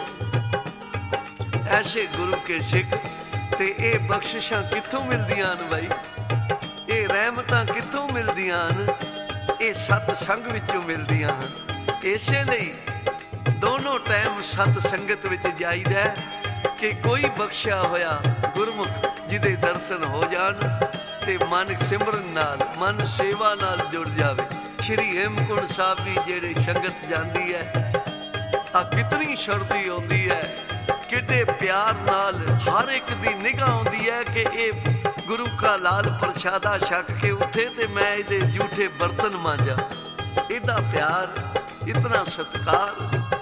ਐਸੇ ਗੁਰੂ ਕੇ ਸਿੱਖ ਤੇ ਇਹ ਬਖਸ਼ਿਸ਼ਾਂ ਕਿੱਥੋਂ ਮਿਲਦੀਆਂ ਹਨ ਬਾਈ? ਇਹ ਰਹਿਮਤਾਂ ਕਿੱਥੋਂ ਮਿਲਦੀਆਂ ਹਨ? ਇਹ ਸਤ ਸੰਗ ਵਿੱਚੋਂ ਮਿਲਦੀਆਂ ਹਨ। ਇਸੇ ਲਈ ਦੋਨੋਂ ਟਾਈਮ ਸਤ ਸੰਗਤ ਵਿੱਚ ਜਾਈਦਾ ਕਿ ਕੋਈ ਬਖਸ਼ਿਆ ਹੋਇਆ ਗੁਰਮੁਖ ਜਿਹਦੇ ਦਰਸ਼ਨ ਹੋ ਜਾਣ ਤੇ ਮਨ ਸਿਮਰਨ ਨਾਲ, ਮਨ ਸੇਵਾ ਨਾਲ ਜੁੜ ਜਾਵੇ। ਸ਼੍ਰੀ ਹੇਮਕੁੰਟ ਸਾਹਿਬ ਵੀ ਜਿਹੜੇ ਸੰਗਤ ਜਾਂਦੀ ਹੈ, ਆ ਕਿਤਨੀ ਸ਼ਰਧੀ ਆਉਂਦੀ ਹੈ, ਕਿਤੇ ਪਿਆਰ ਨਾਲ ਹਰ ਇੱਕ ਦੀ ਨਿਗਾਹ ਆਉਂਦੀ ਹੈ ਕਿ ਇਹ ਗੁਰੂ ਕਾ ਲਾਲ ਪ੍ਰਸ਼ਾਦਾ ਛਕ ਕੇ ਉੱਠੇ ਤੇ ਮੈਂ ਇਹਦੇ ਝੂਠੇ ਬਰਤਨ ਮਾਂਜਾਂ। ਇਹਦਾ ਪਿਆਰ, ਇਤਨਾ ਸਤਿਕਾਰ,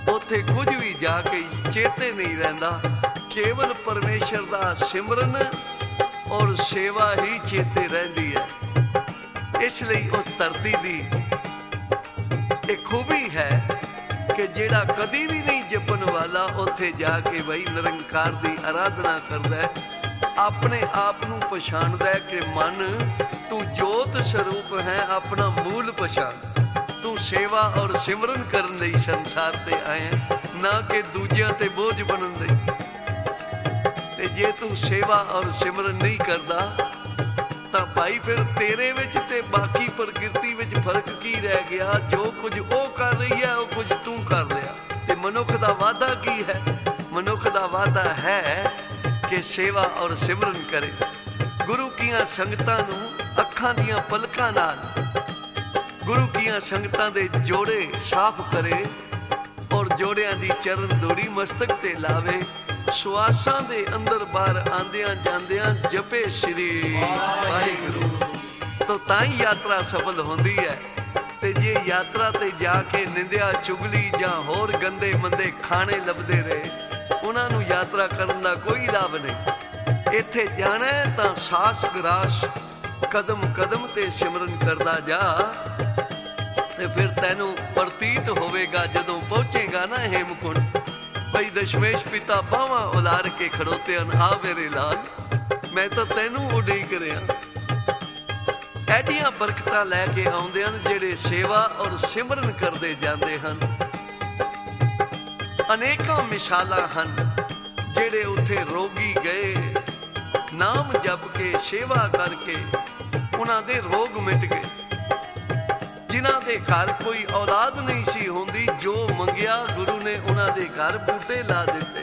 ਉੱਥੇ ਕੁਝ ਵੀ ਜਾ ਕੇ ਚੇਤੇ ਨਹੀਂ ਰਹਿੰਦਾ, ਕੇਵਲ ਪਰਮੇਸ਼ਰ ਦਾ ਸਿਮਰਨ ਔਰ ਸੇਵਾ ਹੀ ਚੇਤੇ ਰਹਿੰਦੀ ਹੈ। ਇਸ ਲਈ ਉਸ ਧਰਤੀ ਦੀ ਇਹ ਖੂਬੀ ਹੈ ਕਿ ਜਿਹੜਾ ਕਦੀ ਵੀ ਨਹੀਂ ਜਪਣ ਵਾਲਾ ਉੱਥੇ ਜਾ ਕੇ ਬਈ ਨਿਰੰਕਾਰ ਦੀ ਆਰਾਧਨਾ ਕਰਦਾ ਹੈ, ਆਪਣੇ ਆਪ ਨੂੰ ਪਛਾਣਦਾ ਹੈ ਕਿ ਮਨ ਤੂੰ ਜੋਤ ਸਰੂਪ ਹੈ, ਆਪਣਾ ਮੂਲ ਪਛਾਣ। ਤੂੰ ਸੇਵਾ ਔਰ ਸਿਮਰਨ ਕਰਨ ਲਈ ਸੰਸਾਰ ਤੇ ਆਇਆ, ਨਾ ਕਿ ਦੂਜਿਆਂ ਤੇ ਬੋਝ ਬਣਨ ਲਈ। ਤੇ ਜੇ ਤੂੰ ਸੇਵਾ ਔਰ ਸਿਮਰਨ ਨਹੀਂ ਕਰਦਾ ਤਾਂ ਭਾਈ ਫਿਰ ਤੇਰੇ ਵਿੱਚ ਤੇ ਬਾਕੀ ਪ੍ਰਕਿਰਤੀ ਵਿੱਚ ਫਰਕ ਕੀ ਰਹਿ ਗਿਆ? ਜੋ ਕੁਝ ਉਹ ਕਰ ਰਹੀ ਹੈ ਉਹ ਕੁਝ ਤੂੰ ਕਰ ਲਿਆ। ਤੇ ਮਨੁੱਖ ਦਾ ਵਾਅਦਾ ਕੀ ਹੈ? ਮਨੁੱਖ ਦਾ ਵਾਅਦਾ ਹੈ ਕਿ ਸੇਵਾ ਔਰ ਸਿਮਰਨ ਕਰੇ, ਗੁਰੂ ਕੀਆਂ ਸੰਗਤਾਂ ਨੂੰ ਅੱਖਾਂ ਦੀਆਂ ਪਲਕਾਂ ਨਾਲ ਗੁਰੂ ਕੀਆਂ ਸੰਗਤਾਂ ਦੇ ਜੋੜੇ ਸਾਫ਼ ਕਰੇ ਔਰ ਜੋੜਿਆਂ ਦੀ ਚਰਨ ਦੋੜੀ ਮਸਤਕ ਤੇ ਲਾਵੇ। ਸਵਾਸਾਂ ਦੇ ਅੰਦਰ ਬਾਹਰ ਆਂਦਿਆਂ ਜਾਂਦਿਆਂ ਜਪੇ ਸ਼੍ਰੀ ਵਾਹਿਗੁਰੂ, ਤਾਂ ਹੀ ਯਾਤਰਾ ਸਫਲ ਹੁੰਦੀ ਹੈ। ਤੇ ਜੇ ਯਾਤਰਾ ਤੇ ਜਾ ਕੇ ਨਿੰਦਿਆ, ਚੁਗਲੀ ਜਾਂ ਹੋਰ ਗੰਦੇ ਮੰਦੇ ਖਾਣੇ ਲੱਭਦੇ ਰਹੇ, ਉਹਨਾਂ ਨੂੰ ਯਾਤਰਾ ਕਰਨ ਦਾ ਕੋਈ ਲਾਭ ਨਹੀਂ। ਇੱਥੇ ਜਾਣਾ ਤਾਂ ਸਾਸ ਗਰਾਸ ਕਦਮ ਕਦਮ ਤੇ ਸਿਮਰਨ ਕਰਦਾ ਜਾ, ਤੇ ਫਿਰ ਤੈਨੂੰ ਪ੍ਰਤੀਤ ਹੋਵੇਗਾ ਜਦੋਂ ਪਹੁੰਚੇਗਾ ਨਾ ਹੇਮਕੁੰਡ, ਬਈ ਦਸ਼ਮੇਸ਼ ਪਿਤਾ ਬਾਹਾਂ ਉਲਾਰ ਕੇ ਖੜੋਤੇ ਹਨ, ਆ ਮੇਰੇ ਲਾਲ ਮੈਂ ਤਾਂ ਤੈਨੂੰ ਉਡੀਕ ਰਿਹਾ। ਐਡੀਆਂ ਬਰਕਤਾਂ ਲੈ ਕੇ ਆਉਂਦੇ ਹਨ ਜਿਹੜੇ ਸੇਵਾ ਔਰ ਸਿਮਰਨ ਕਰਦੇ ਜਾਂਦੇ ਹਨ। ਅਨੇਕਾਂ ਮਿਸਾਲਾਂ ਹਨ ਜਿਹੜੇ ਉੱਥੇ ਰੋਗੀ ਗਏ, ਨਾਮ ਜਪ ਕੇ ਸੇਵਾ ਕਰਕੇ ਉਹਨਾਂ ਦੇ ਰੋਗ ਮਿਟ ਗਏ। ਜਿਨ੍ਹਾਂ ਦੇ ਘਰ ਕੋਈ ਔਲਾਦ ਨਹੀਂ ਸੀ ਹੁੰਦੀ, ਜੋ ਮੰਗਿਆ ਗੁਰੂ ਨੇ ਉਹਨਾਂ ਦੇ ਘਰ ਬੂਟੇ ਲਾ ਦਿੱਤੇ।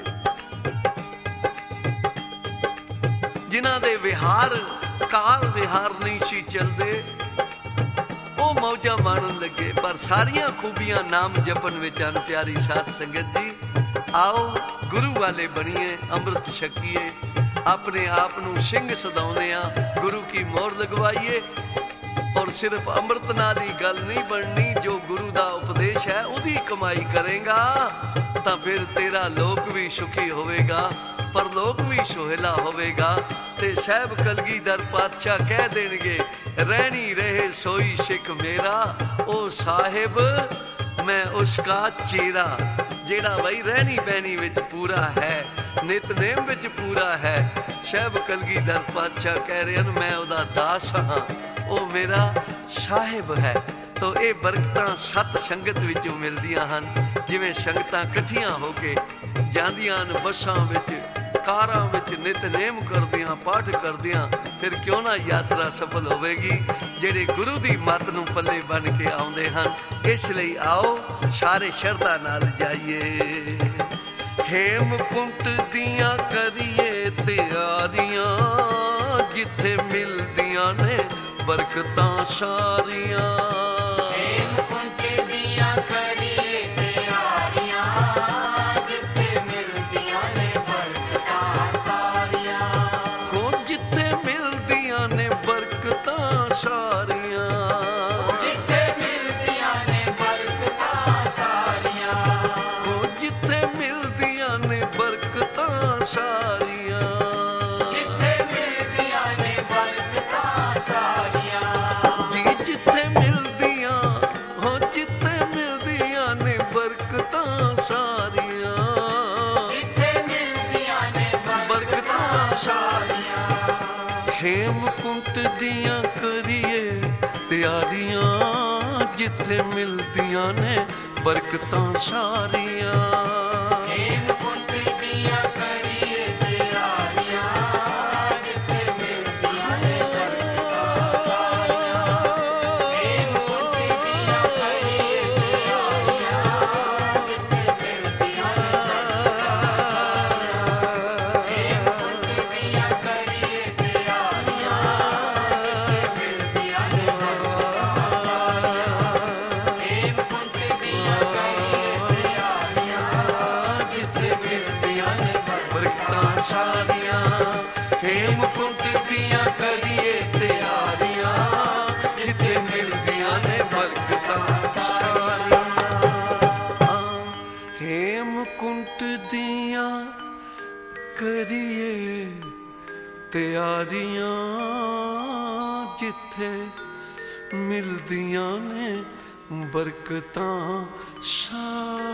ਜਿਨ੍ਹਾਂ ਦੇ ਵਿਹਾਰ ਕਾਰ ਵਿਹਾਰ ਨਹੀਂ ਸੀ ਚੱਲਦੇ, ਉਹ ਮੌਜਾਂ ਮਾਣਨ ਲੱਗੇ। ਪਰ ਸਾਰੀਆਂ ਖੂਬੀਆਂ ਨਾਮ ਜਪਣ ਵਿੱਚ ਹਨ। ਪਿਆਰੀ ਸਾਧ ਸੰਗਤ ਜੀ, ਆਓ ਗੁਰੂ ਵਾਲੇ ਬਣੀਏ, ਅੰਮ੍ਰਿਤ ਛਕੀਏ, ਆਪਣੇ ਆਪ ਨੂੰ ਸਿੰਘ ਸਦਾਉਂਦੇ ਆ, ਗੁਰੂ ਕੀ ਮੋਹਰ ਲਗਵਾਈਏ। ਔਰ ਸਿਰਫ ਅੰਮ੍ਰਿਤ ਨਾਲ ਹੀ ਗੱਲ ਨਹੀਂ ਬਣਨੀ, ਜੋ ਗੁਰੂ ਦਾ ਉਪਦੇਸ਼ ਹੈ ਉਹਦੀ ਕਮਾਈ ਕਰੇਗਾ ਤਾਂ ਫਿਰ ਤੇਰਾ ਲੋਕ ਵੀ ਸੁਖੀ ਹੋਵੇਗਾ, ਪਰਲੋਕ ਵੀ ਸੁਹੇਲਾ ਹੋਵੇਗਾ। ਤੇ ਸਾਹਿਬ ਕਲਗੀਧਰ ਪਾਤਸ਼ਾਹ ਕਹਿ ਦੇਣਗੇ, ਰਹਿਣੀ ਰਹੇ ਸੋਈ ਸਿੱਖ ਮੇਰਾ, ਉਹ ਸਾਹਿਬ ਮੈਂ ਉਸਕਾ ਚੇਰਾ। ਜਿਹੜਾ ਬਈ ਰਹਿਣੀ ਬਹਿਣੀ ਵਿੱਚ ਪੂਰਾ ਹੈ, ਨਿਤਨੇਮ ਵਿੱਚ ਪੂਰਾ ਹੈ, ਸਾਹਿਬ ਕਲਗੀਧਰ ਪਾਤਸ਼ਾਹ ਕਹਿ ਰਹੇ ਹਨ ਮੈਂ ਉਹਦਾ ਦਾਸ ਹਾਂ, ਉਹ ਮੇਰਾ ਸਾਹਿਬ ਹੈ। ਤੋ ਇਹ ਬਰਕਤਾਂ ਸਤ ਸੰਗਤ ਵਿੱਚੋਂ ਮਿਲਦੀਆਂ ਹਨ। ਜਿਵੇਂ ਸੰਗਤਾਂ ਇਕੱਠੀਆਂ ਹੋ ਕੇ ਜਾਂਦੀਆਂ ਹਨ ਬੱਸਾਂ ਵਿੱਚ, ਕਾਰਾਂ ਵਿੱਚ, ਨਿਤਨੇਮ ਕਰਦਿਆਂ, ਪਾਠ ਕਰਦਿਆਂ, ਫਿਰ ਕਿਉਂ ਨਾ ਯਾਤਰਾ ਸਫਲ ਹੋਵੇਗੀ ਜਿਹੜੇ ਗੁਰੂ ਦੀ ਮੱਤ ਨੂੰ ਪੱਲੇ ਬਣ ਕੇ ਆਉਂਦੇ ਹਨ। ਇਸ ਲਈ ਆਓ ਸਾਰੇ ਸ਼ਰਧਾ ਨਾਲ ਜਾਈਏ। ਹੇਮਕੁੰਟ ਦੀਆਂ ਕਰੀਏ ਤਿਆਰੀਆਂ, ਜਿੱਥੇ ਮਿਲਦੀਆਂ ਨੇ ਬਰਕਤਾਂ ਸਾਰੀਆਂ। ਹੇਮਕੁੰਟ ਦੀਆਂ ਕਰੀਏ ਤਿਆਰੀਆਂ, ਜਿੱਥੇ ਮਿਲਦੀਆਂ ਨੇ ਬਰਕਤਾਂ ਸਾਰੀਆਂ। ਹੋ ਜਿੱਥੇ ਮਿਲਦੀਆਂ ਨੇ ਬਰਕਤਾਂ ਸਾਰੀਆਂ, ਜਿੱਥੇ ਮਿਲਦੀਆਂ ਨੇ ਬਰਕਤਾਂ ਸਾਰੀਆਂ। ਹੋ ਜਿੱਥੇ ਮਿਲਦੀਆਂ ਨੇ ਬਰਕਤਾਂ ਸਾਰੀਆਂ। ਜਿੱਥੇ ਮਿਲਦੀਆਂ ਨੇ ਬਰਕਤਾਂ ਸਾਰੀਆਂ। ਜੀ ਜਿੱਥੇ ਮਿਲਦੀਆਂ, ਹੋ ਜਿੱਥੇ ਮਿਲਦੀਆਂ ਨੇ ਬਰਕਤਾਂ ਸਾਰੀਆਂ। ਜਿੱਥੇ ਮਿਲਦੀਆਂ ਨੇ ਬਰਕਤਾਂ ਸਾਰੀਆਂ। ਹੇਮਕੁੰਟ ਦੀਆਂ ਕਰੀਏ ਤਿਆਰੀਆਂ, ਜਿੱਥੇ ਮਿਲਦੀਆਂ ਨੇ ਬਰਕਤਾਂ ਸਾਰੀਆਂ। ਹੇਮਕੁੰਟ ਦੀਆਂ ਕਰੀਏ ਤਿਆਰੀਆਂ, ਜਿੱਥੇ ਮਿਲਦੀਆਂ ਨੇ ਬਰਕਤਾਂ ਸਾਰੀਆਂ। ਹੇਮਕੁੰਟ ਦੀਆਂ ਕਰੀਏ ਤਿਆਰੀਆਂ, ਜਿੱਥੇ ਮਿਲਦੀਆਂ ਨੇ ਬਰਕਤਾਂ ਸਾਰੀਆਂ। ਹੇਮਕੁੰਟ ਦੀਆਂ ਕਰੀਏ ਤਿਆਰੀਆਂ, ਜਿੱਥੇ ਮਿਲਦੀਆਂ ਨੇ ਬਰਕਤਾਂ ਸਾਰੀਆਂ। ਹੇਮਕੁੰਟ ਦੀਆਂ ਕਰੀਏ ਤਿਆਰੀਆਂ, ਜਿੱਥੇ ਮਿਲਦੀਆਂ ਨੇ ਬਰਕਤਾਂ ਸਾਰੀਆਂ। ਹੇਮਕੁੰਟ ਦੀਆਂ ਕਰੀਏ ਤਿਆਰੀਆਂ, ਜਿੱਥੇ ਮਿਲਦੀਆਂ ਨੇ ਬਰਕਤਾਂ ਸਾਰੀਆਂ। ਵੈਕੁੰਠ ਦੀਆਂ ਕਰੀਏ ਤਿਆਰੀਆਂ, ਜਿੱਥੇ ਮਿਲਦੀਆਂ ਨੇ ਬਰਕਤਾਂ ਸਾਰੀਆਂ।